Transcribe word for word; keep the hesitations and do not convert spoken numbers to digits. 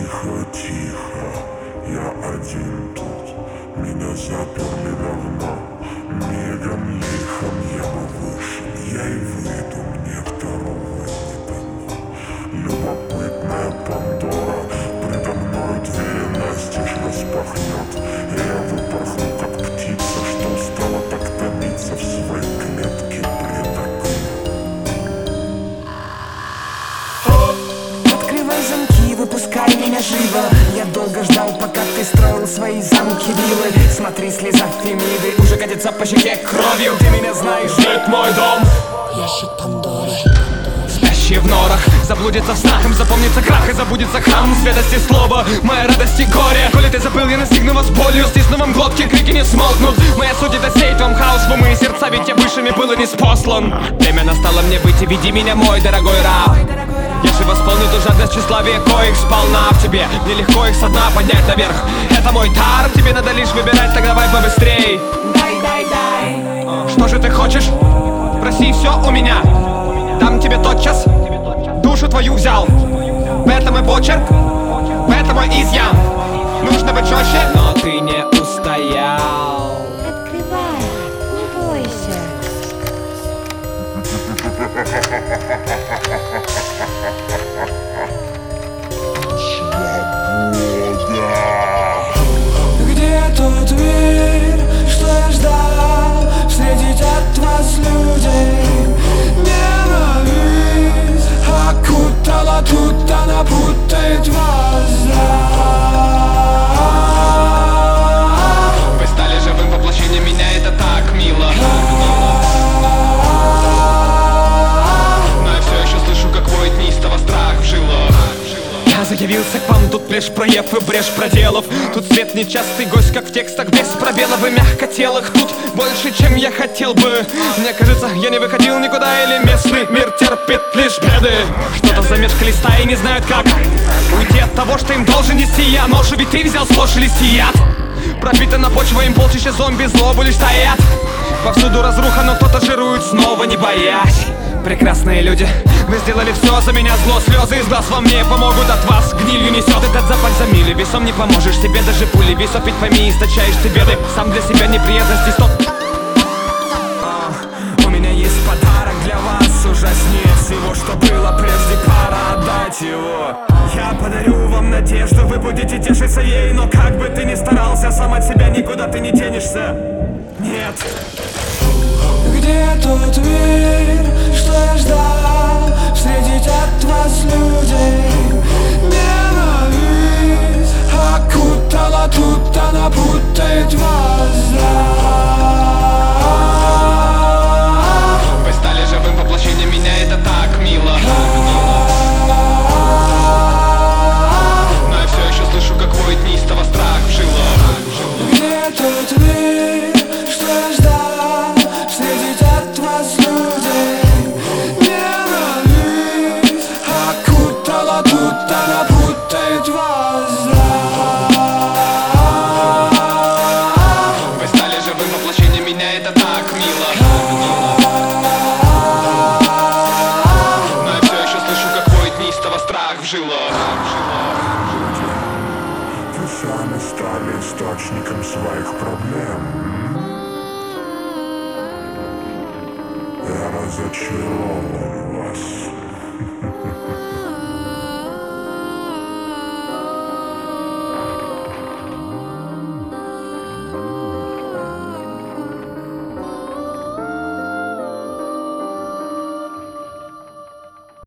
Тихо, тихо, я один тут. Меня заперли давно, мигом лихом я бы вышел. Я и выйду, мне второго не дано. Любопытная Пандора предо мной двери настежь распахнет. И я выпорхну, как птица, что устала так томиться в своей клетке пред окном. Открывай замки, выпускай меня живо. Я долго ждал, пока ты строил свои замки, виллы. Смотри, слеза Фемиды уже катится по щеке кровью. Ты меня знаешь, ведь мой дом ящик Пандоры. Спящие в норах, заблудится в снах, им запомнится крах и забудется храм святости слова, моя радость и горе. Коли ты забыл, я настигну вас болью, стисну вам глотки, крики не смолкнут. Моя суть это сеять вам хаос в умы и сердца, ведь я высшими был и не спослан. Время настало мне выйти, веди меня, мой дорогой раб. Я же восполню ту жадность тщеславия, коих сполна в тебе. Мне легко их со дна поднять наверх. Это мой дар, тебе надо лишь выбирать, так давай побыстрей. Дай, дай, дай. Что же ты хочешь? Проси все у меня. Дам тебе тотчас, душу твою взял. В этом мой почерк, в этом мой изъян. Нужно быть четче, но ты не устоял. Открывай, не бойся. Где тот мир, что я ждал встретить от вас людей? Ненависть окутала, тут она путает вас, да. Вы стали живым воплощением меня, это так мило. Но я все еще слышу, как воет неистово страх в жилах. Я заявился к вам, тут лишь проев и брешь проделов. Тут свет нечастый гость, как в текстах, без пробелов и мягкотелых. Тут больше, чем я хотел бы. Мне кажется, я не выходил никуда, или местный мир терпит лишь беды. Что-то замешкали стаи, не знают как уйти от того, что им должен нести я. Ношу, ведь ты взял сплошь листи яд. Пропитана почва, им полчища зомби злобу лишь таят. Повсюду разруха, но кто-то жирует снова, не боясь. Прекрасные люди, вы сделали все за меня, зло, слезы из глаз во мне помогут от вас. Гнилью несет этот запах за мили, весом не поможешь себе, даже пули весов, ведь пойми, источаешь ты беды. Сам для себя неприятности, стоп. а, У меня есть подарок для вас, ужаснее всего, что было прежде, пора отдать его. Я подарю вам надежду, вы будете тешиться ей, но как бы ты ни старался, сам от себя никуда ты не денешься. Нет. Где тот мир, что я ждал встретить от вас людей? Ненависть окутала, тут она путает вас, да. Вы стали живым воплощением меня, это так мило. Но я все еще слышу, как воет неистово страх в жилах. Где тот мир, что я ждал встретить от вас людей? Ненависть окутала, тут она путает вас, да. Вы стали живым воплощением меня, это так мило. Но я все еще слышу, как воет неистово страх в жилах. Вы сами стали источником своих проблем. Я разочарован в вас.